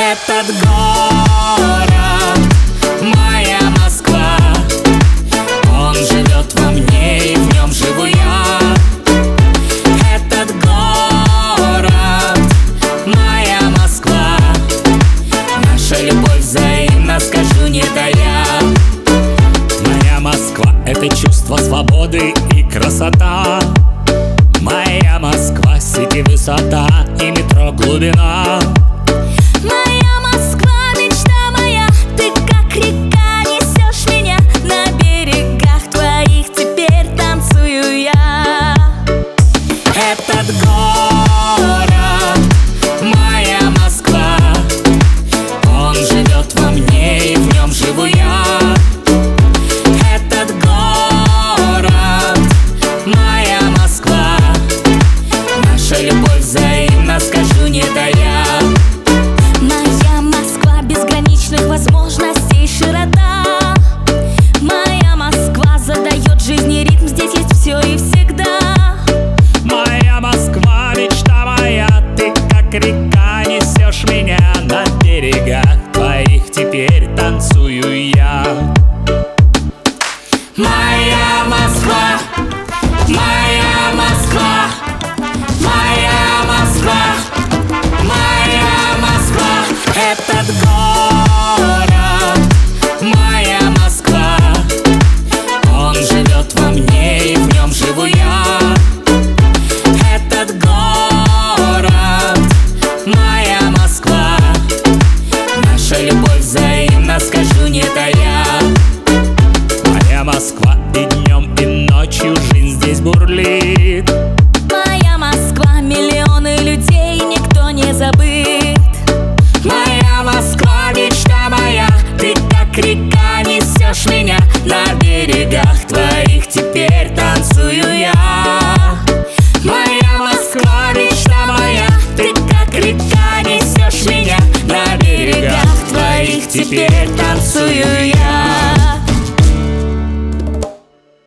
Этот город, моя Москва, он живет во мне, и в нем живу я. Этот город, моя Москва, наша любовь взаимна, скажу не тая. Моя Москва — это чувство свободы и красота. Моя Москва — сети высота и метро глубина. Моя Москва, мечта моя, ты как река несешь меня. На берегах твоих теперь танцую я. Этот город, моя Москва, он живет во мне, и в нем живу я. Этот город, моя Москва, наша любовь взаимна, скажу не тая. Моя Москва безграничных возможностей широта. Моя Москва задает жизни ритм, здесь есть все и всегда. Моя Москва, мечта моя, ты как река несешь меня. На берегах твоих теперь танцую я. Моя Москва, моя Москва, моя Москва, моя Москва. Этот город, моя Москва, он живет во мне, и в нем живу я. Этот город, моя Москва, наша любовь взаимна, скажу не тая. Моя Москва, и днем, и ночью жизнь здесь бурлит. Моя Москва, миллионы людей, никто не забыт. Моя Москва, мечта моя, ты как река несешь меня. На берегах твоих теперь танцую я. Моя Москва, мечта моя, ты как река несешь меня. На берегах твоих теперь танцую я.